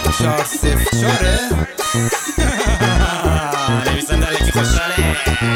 404 نویسنده الکی خوشحاله.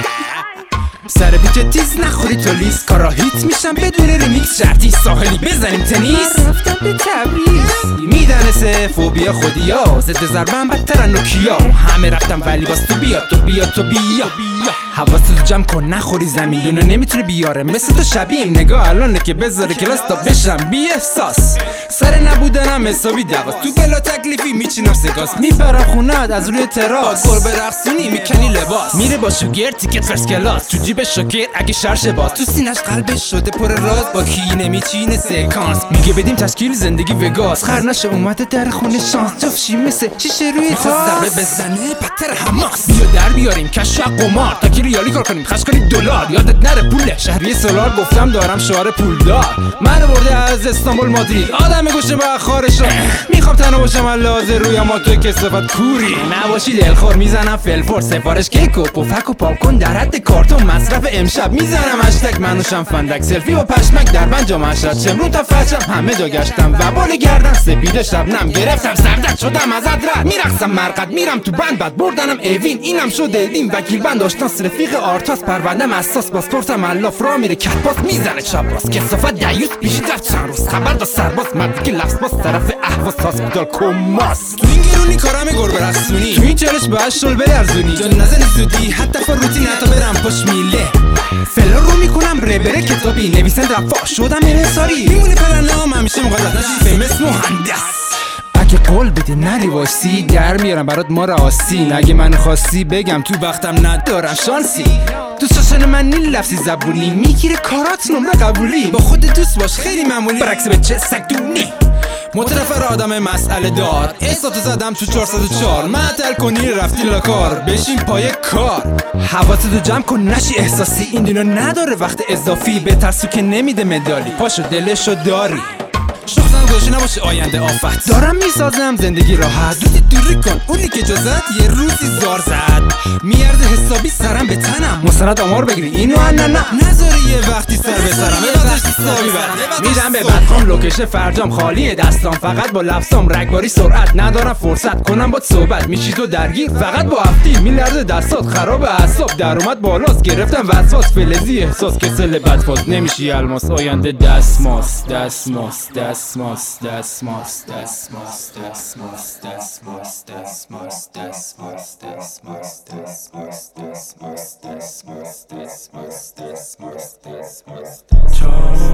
سر پیچ تیز نخوری تو لیست کارا هیت میشم بدون ریمیکس. شرطی ساحلی بزنیم تنیس. رفتم به تبریز میدنسه فوبیا خودیا ضد ضربم بدتر نوکیا. همه رفتم ولی باز تو بیا تو بیا تو بیا. حواستو جمع کن نخوری زمین دونه نمیتونه بیاره مثل تو شبیه نگاه الانه که بذاره کلاس تا بشم بی احساس. سر نبودنم حسابی دواست تو بلا تکلیفی میچینم سگاس. میبرم خونه‌ات از روی تراس گربه رقصونی میکنی لباس. میره با شوگر تیکت فرست کلاس تو جیب شوگر اگه شرش باز. تو سینش قلبش شده پر راز با کی نمیچینه سکانس. میگه بدیم تشکیل زندگی وگاس. خرنش اومده در خونه شانس جفشی مثل شیشه روی تاس. ضربه بزنه پتر حماس. بیا در بیاریم کش و قمار تا کی ریالی کار کنیم خش کنیم دلار. یادت نره پوله شهری سولار گفتم دارم شعار پولدار. من برده از استانبول مادرید آدم گوشه با خارش رو. میخوام تنها باشم لازم روی ما توی کسافت کوری نباشی دلخور. میزنم فلفور سفارش کیک و پفک و پاپ کن در حد کارتون مصرف امشب. میزنم هشتگ منوشم فندک سلفی و پشمک در بنجا مشرد شمرون تا فجرم همه جا گشتم و بال گردن سپید شبنم گرفتم سردت شدم از ادرد. میرقصم مرقد میرم تو بند بد بردنم اوین اینم شده دین وکیل بند آشناس رفیق آرتاس پروندم اساس پاسپورتم الاف را میره کت باس. میزنه چپ باس کسافت دیوس پیشی رفت چند روز خبر دا سرباز مردی که لفظ باز طرف احواز هاسپیتال کماس. تو این گرونی کارم گربه رقصونی تو این چالش باید شل برزونی جان نزنی زودی حتی فروتی حتی برم پاش میله. فلا رو میکنم ربره کتابی نویسند رفا شدم انحصاری. میمونی پرنام همیشه مقدس نشی فیمس مهندس. اگه قول بدی نری واسي در میارم برات ما راستی. اگه من خواستی بگم تو وقتم ندارم شانسی. دوست داشتن من نیل لفظی زبونی میگیره کارات نمره قبولی. با خود دوست باش خیلی معمولی برعکس به چه سگدونی. متنفر آدم مسئله دار احساتو زدم تو 404 معطل کنی رفتی لاکار بشین پای کار. حواستو جمع کن نشی احساسی این دینا نداره وقت اضافی. به ترسو که نمیده مدالی پاشو دلشو داری. شخصم گوشی نباشه آینده آفت. دارم میسازم زندگی راحت. دوتی دوری کن اونی که جزت یه روزی زار زد. میارده حسابی سرم به تنم مستند آمار بگیری اینو نه نذاری یه وقتی سر به سرم ببازش حسابی برم. میدم به بدخوام لوکش فرجام خالیه دستام فقط با لفظام رگباری سرعت ندارم فرصت کنم باد صحبت. میشی تو درگیر فقط با هفتی میلرزه دستات خراب اعصاب در اومد بالاست گرفتم وسواس فلزی احساس کسل بدفاز. نمیشی الماس آینده دستماس دستماس دستماس دستماس دستماس دستماس دستماس دستماس دستماس دستماس دستماس دستماس دستماس دستماس دستماس دستماس